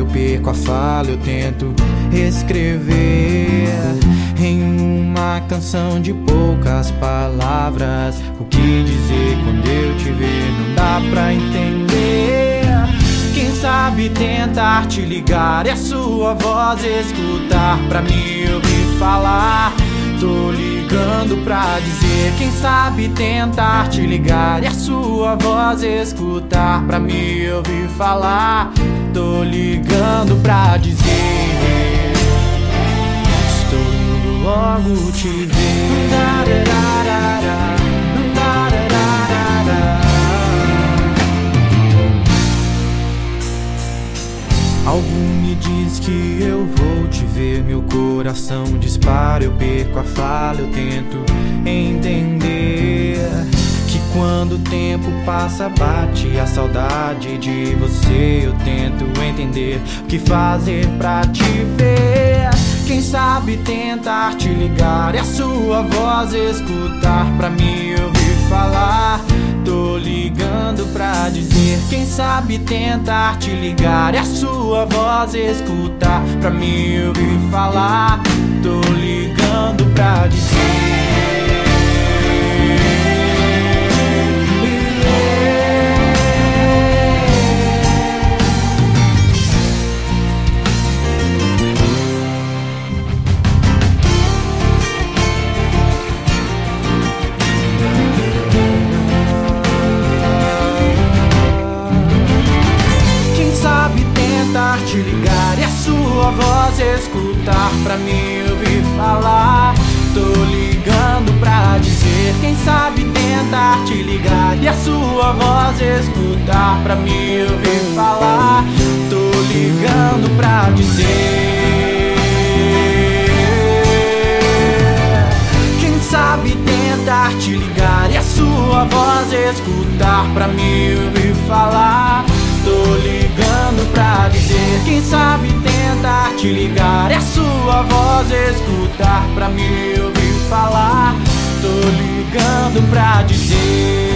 eu perco a fala, eu tento escrever em uma canção de poucas palavras. O que dizer quando eu te ver não dá pra entender. Quem sabe tentar te ligar e a sua voz escutar pra me ouvir falar. Tô ligando pra dizer. Quem sabe tentar te ligar e a sua voz escutar pra me ouvir falar. Tô ligando pra dizer. Estou indo logo te ver. Algo me diz que eu vou te ver. Meu coração dispara, eu perco a fala, eu tento entender que quando o tempo passa bate a saudade de você. Eu tento entender o que fazer pra te ver. Quem sabe tentar te ligar e a sua voz escutar pra me ouvir falar. Tô ligando pra dizer. Quem sabe tentar te ligar e a sua voz escutar pra me ouvir falar. Tô ligando pra dizer. Te ligar e a sua voz escutar pra me ouvir falar. Tô ligando pra dizer. Quem sabe tentar te ligar e a sua voz escutar pra me ouvir falar. Tô ligando pra dizer. Quem sabe tentar te ligar e a sua voz escutar pra me ouvir falar. Tô ligando pra dizer. Quem sabe tentar te ligar e a sua voz escutar pra me ouvir falar. Tô ligando pra dizer.